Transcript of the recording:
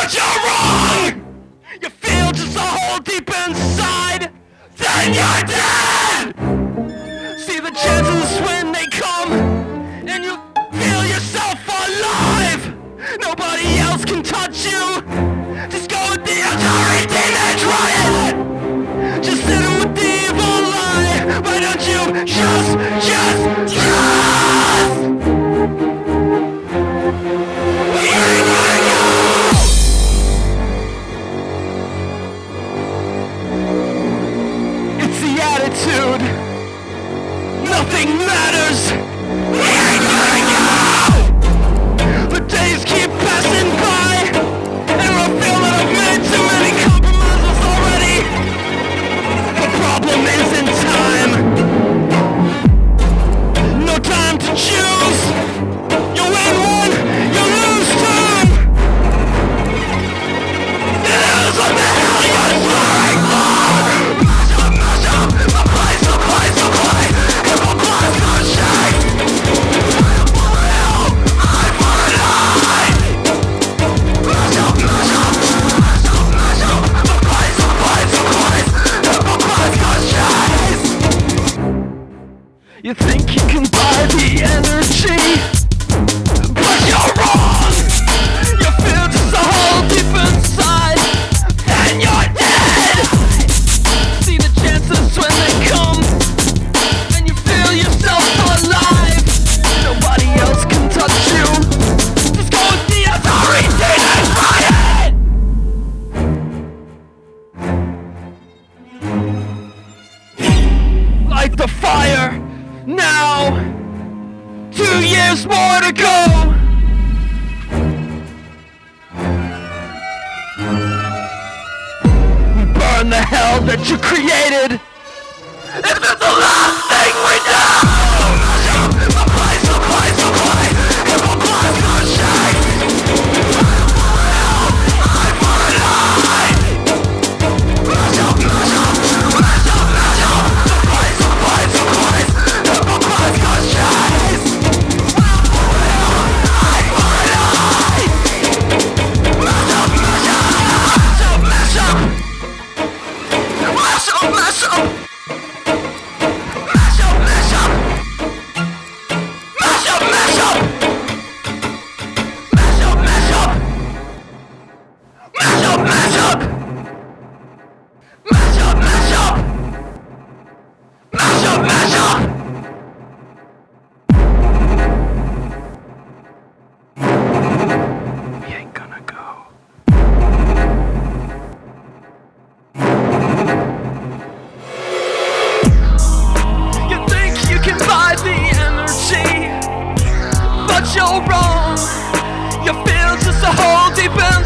But you're wrong! You feel just a hole deep inside, then you're dead! See the chances when they come, and you feel yourself alive! Nobody else can touch you! Just go with the authority and try it! Just sit in with the evil lie! Why don't you just It's the attitude. Nothing matters. The days keep passing by, and I feel that I've made too many compromises already. The problem isn't time. No time to choose. You win one, you lose two. It is what the hell you're swearing for. Mash up, the place, the place, the place. If a blood's gonna shake, I'm for real, I'm for a lie. Mash up, mash up, mash up, mash up. The place, the place, the place. If a blood's gonna shake. You think you can buy the energy, but you're wrong. You feel just a hole deep inside, then you're dead. See the chances when they come, and you feel yourself alive. Nobody else can touch you. Just go with the authority and try it. Light the fire now. 2 years more to go. Burn the hell that you created. If it's the last thing we do. Mash up the place, the place, the place. If a blood's gonna shake, I'm for real, I'm for a lie. Mash up, mash up, mash up, mash up. The place, the place, the place. If a blood's gonna shake, I'm for real, I'm for a lie. Mash up, mash up, mash up, mash up. Mash up, mash up. Mash up, mash up. Mash up, mash up. Mash up, mash up. Mash up, mash up. Mash up, mash up. Mash up, mash up. We ain't gonna go. You think you can buy the energy, but you're wrong. You feel just a hole deep in